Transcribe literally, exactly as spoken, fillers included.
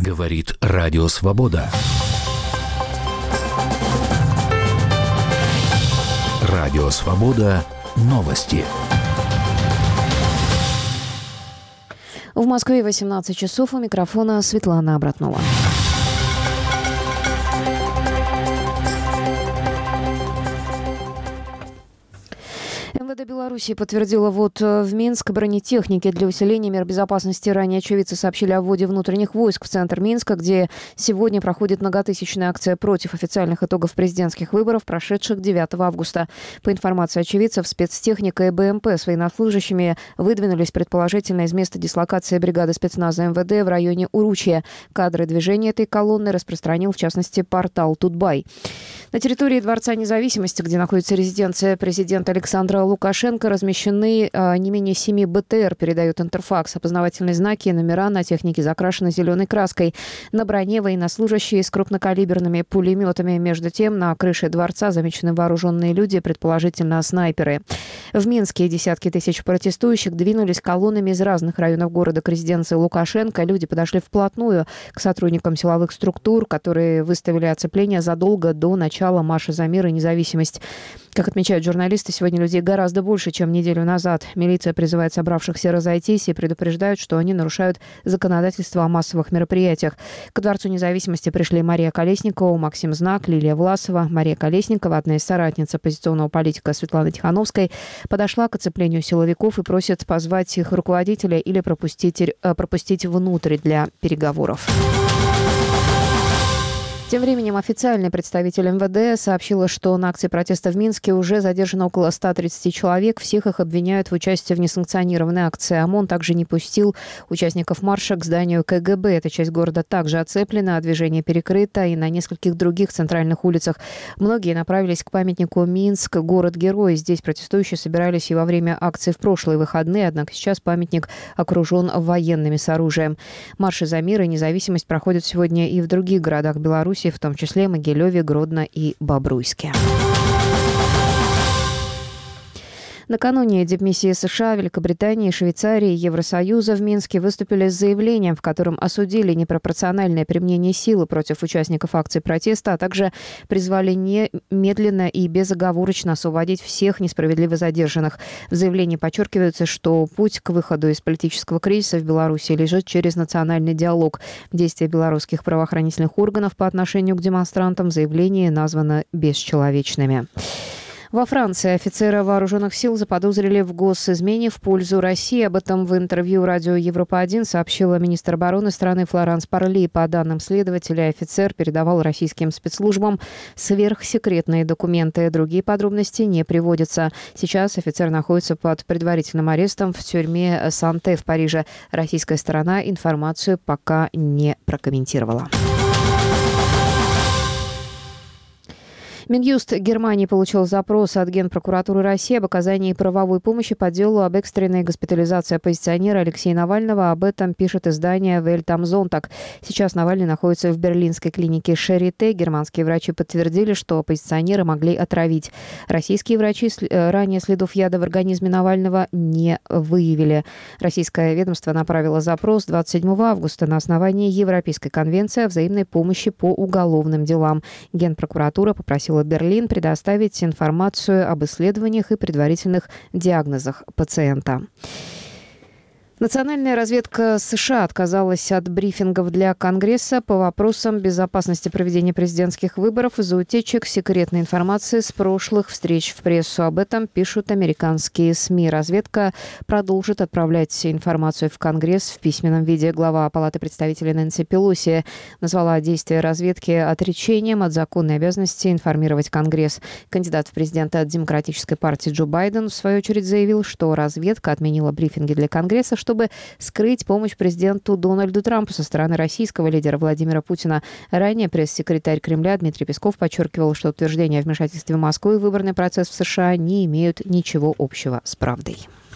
Говорит Радио Свобода. Радио Свобода. Новости. В Москве восемнадцать часов. У микрофона Светлана Обратнова. МВД Беларуси подтвердила ввод в Минск бронетехники для усиления мер безопасности. Ранее очевидцы сообщили о вводе внутренних войск в центр Минска, где сегодня проходит многотысячная акция против официальных итогов президентских выборов, прошедших девятого августа. По информации очевидцев, спецтехника и БМП с военнослужащими выдвинулись предположительно из места дислокации бригады спецназа МВД в районе Уручья. Кадры движения этой колонны распространил, в частности, портал Тутбай. На территории Дворца независимости, где находится резиденция президента Александра Лукашенко, размещены а, не менее семи БТР, передает Интерфакс. Опознавательные знаки и номера на технике закрашены зеленой краской. На броне военнослужащие с крупнокалиберными пулеметами. Между тем, на крыше дворца замечены вооруженные люди, предположительно снайперы. В Минске десятки тысяч протестующих двинулись колоннами из разных районов города к резиденции Лукашенко. Люди подошли вплотную к сотрудникам силовых структур, которые выставили оцепление задолго до начала марша за мир и независимость. Как отмечают журналисты, сегодня людей гораздо больше, чем неделю назад. Милиция призывает собравшихся разойтись и предупреждают, что они нарушают законодательство о массовых мероприятиях. К Дворцу независимости пришли Мария Колесникова, Максим Знак, Лилия Власова. Мария Колесникова, одна из соратниц оппозиционного политика Светланы Тихановской, подошла к оцеплению силовиков и просит позвать их руководителя или пропустить, пропустить внутрь для переговоров. Тем временем официальный представитель МВД сообщила, что на акции протеста в Минске уже задержано около ста тридцати человек. Всех их обвиняют в участии в несанкционированной акции. ОМОН также не пустил участников марша к зданию ка гэ бэ. Эта часть города также оцеплена, а движение перекрыто и на нескольких других центральных улицах. Многие направились к памятнику Минск, город-герой. Здесь протестующие собирались и во время акции в прошлые выходные, однако сейчас памятник окружен военными с оружием. Марши за мир и независимость проходят сегодня и в других городах Беларуси, в том числе Могилеве, Гродно и Бобруйске. Накануне дипмиссии США, Великобритании, Швейцарии и Евросоюза в Минске выступили с заявлением, в котором осудили непропорциональное применение силы против участников акций протеста, а также призвали немедленно и безоговорочно освободить всех несправедливо задержанных. В заявлении подчеркивается, что путь к выходу из политического кризиса в Беларуси лежит через национальный диалог. Действия белорусских правоохранительных органов по отношению к демонстрантам в заявлении названы бесчеловечными. Во Франции офицера вооруженных сил заподозрили в госизмене в пользу России. Об этом в интервью радио Европа-один сообщила министр обороны страны Флоранс Парли. По данным следователя, офицер передавал российским спецслужбам сверхсекретные документы. Другие подробности не приводятся. Сейчас офицер находится под предварительным арестом в тюрьме Санте в Париже. Российская сторона информацию пока не прокомментировала. Минюст Германии получил запрос от Генпрокуратуры России об оказании правовой помощи по делу об экстренной госпитализации оппозиционера Алексея Навального. Об этом пишет издание «Welt am Sonntag». Сейчас Навальный находится в берлинской клинике Шарите. Германские врачи подтвердили, что оппозиционера могли отравить. Российские врачи ранее следов яда в организме Навального не выявили. Российское ведомство направило запрос двадцать седьмого августа на основании Европейской конвенции о взаимной помощи по уголовным делам. Генпрокуратура попросила Берлин предоставить информацию об исследованиях и предварительных диагнозах пациента. Национальная разведка США отказалась от брифингов для Конгресса по вопросам безопасности проведения президентских выборов из-за утечек секретной информации с прошлых встреч в прессу. Об этом пишут американские СМИ. Разведка продолжит отправлять информацию в Конгресс в письменном виде. Глава Палаты представителей Нэнси Пелоси назвала действия разведки отречением от законной обязанности информировать Конгресс. Кандидат в президенты от Демократической партии Джо Байден, в свою очередь, заявил, что разведка отменила брифинги для Конгресса, чтобы скрыть помощь президенту Дональду Трампу со стороны российского лидера Владимира Путина. Ранее пресс-секретарь Кремля Дмитрий Песков подчеркивал, что утверждения о вмешательстве Москвы в выборный процесс в США не имеют ничего общего с правдой.